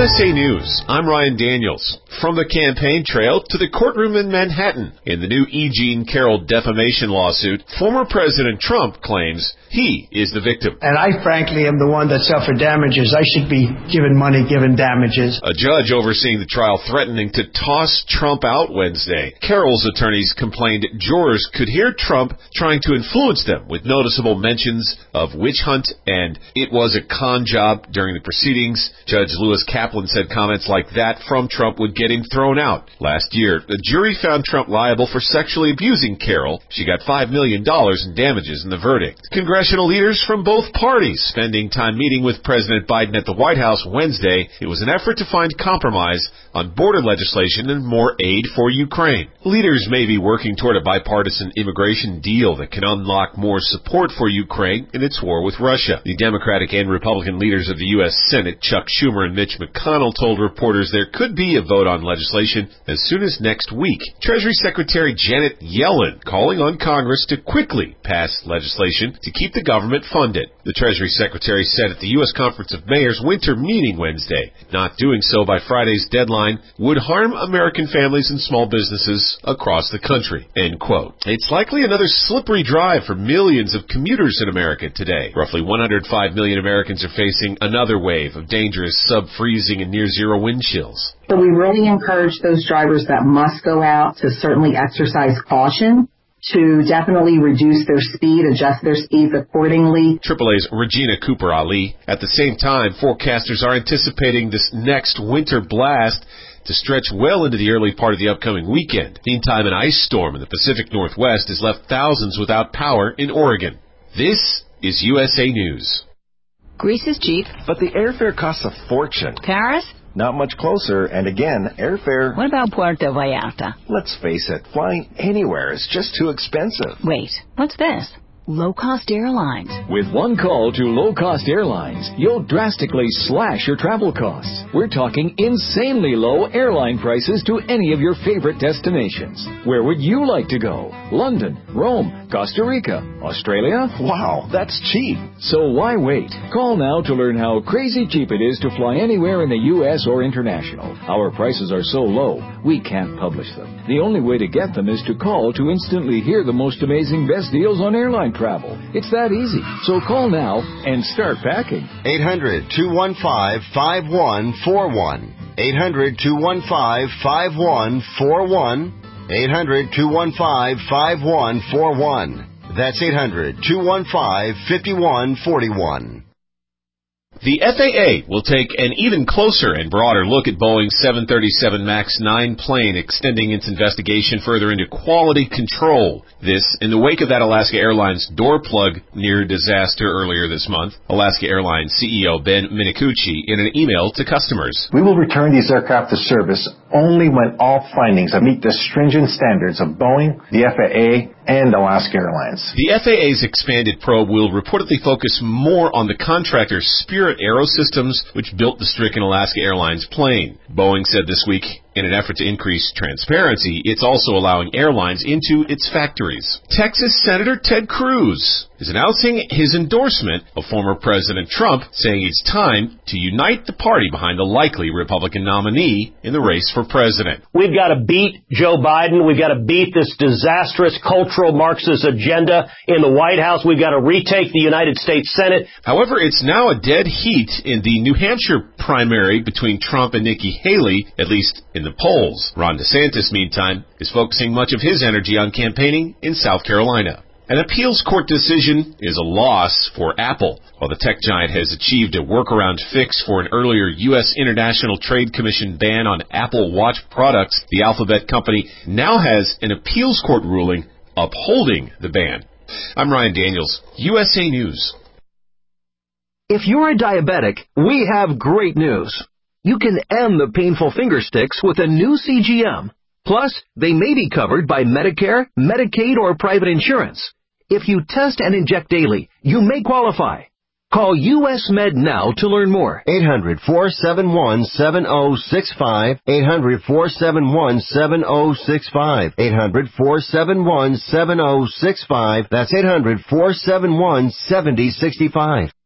USA News, I'm Ryan Daniels. From the campaign trail to the courtroom in Manhattan, in the new E. Jean Carroll defamation lawsuit, former President Trump claims he is the victim. And I frankly am the one that suffered damages. I should be given money, given damages. A judge overseeing the trial threatening to toss Trump out Wednesday. Carroll's attorneys complained jurors could hear Trump trying to influence them with noticeable mentions of witch hunt and it was a con job during the proceedings. Judge Lewis Kaplan said comments like that from Trump would get him thrown out. Last year, the jury found Trump liable for sexually abusing Carroll. She got $5 million in damages in the verdict. Congressional leaders from both parties spending time meeting with President Biden at the White House Wednesday. It was an effort to find compromise on border legislation and more aid for Ukraine. Leaders may be working toward a bipartisan immigration deal that can unlock more support for Ukraine in its war with Russia. The Democratic and Republican leaders of the U.S. Senate, Chuck Schumer and Mitch McConnell, told reporters there could be a vote on legislation as soon as next week. Treasury Secretary Janet Yellen calling on Congress to quickly pass legislation to keep the government funded. The Treasury Secretary said at the U.S. Conference of Mayors winter meeting Wednesday, not doing so by Friday's deadline would harm American families and small businesses across the country. End quote. It's likely another slippery drive for millions of commuters in America today. Roughly 105 million Americans are facing another wave of dangerous sub-freezing and near-zero wind chills. So we really encourage those drivers that must go out to certainly exercise caution, to definitely reduce their speed, adjust their speeds accordingly. AAA's Regina Cooper Ali. At the same time, forecasters are anticipating this next winter blast to stretch well into the early part of the upcoming weekend. Meantime, an ice storm in the Pacific Northwest has left thousands without power in Oregon. This is USA News. Greece is cheap. But the airfare costs a fortune. Paris? Not much closer, and again, airfare... What about Puerto Vallarta? Let's face it, flying anywhere is just too expensive. Wait, what's this? Low-cost airlines. With one call to low-cost airlines, you'll drastically slash your travel costs. We're talking insanely low airline prices to any of your favorite destinations. Where would you like to go? London, Rome, Costa Rica, Australia? Wow, that's cheap. So why wait? Call now to learn how crazy cheap it is to fly anywhere in the U.S. or international. Our prices are so low, we can't publish them. The only way to get them is to call to instantly hear the most amazing best deals on airline travel. It's that easy. So call now and start packing. 800-215-5141. 800-215-5141. 800-215-5141. That's 800-215-5141. The FAA will take an even closer and broader look at Boeing's 737 MAX 9 plane, extending its investigation further into quality control. This in the wake of that Alaska Airlines door plug near disaster earlier this month. Alaska Airlines CEO Ben Minicucci in an email to customers. We will return these aircraft to service only when all findings meet the stringent standards of Boeing, the FAA, and Alaska Airlines. The FAA's expanded probe will reportedly focus more on the contractor Spirit Aerosystems, which built the stricken Alaska Airlines plane. Boeing said this week, in an effort to increase transparency, it's also allowing airlines into its factories. Texas Senator Ted Cruz is announcing his endorsement of former President Trump, saying it's time to unite the party behind the likely Republican nominee in the race for president. We've got to beat Joe Biden. We've got to beat this disastrous cultural Marxist agenda in the White House. We've got to retake the United States Senate. However, it's now a dead heat in the New Hampshire primary between Trump and Nikki Haley, at least in the polls. Ron DeSantis, meantime, is focusing much of his energy on campaigning in South Carolina. An appeals court decision is a loss for Apple. While the tech giant has achieved a workaround fix for an earlier U.S. International Trade Commission ban on Apple Watch products, the Alphabet company now has an appeals court ruling upholding the ban. I'm Ryan Daniels, USA News. If you're a diabetic, we have great news. You can end the painful finger sticks with a new CGM. Plus, they may be covered by Medicare, Medicaid, or private insurance. If you test and inject daily, you may qualify. Call US Med now to learn more. 800-471-7065. 800-471-7065. 800-471-7065. That's 800-471-7065.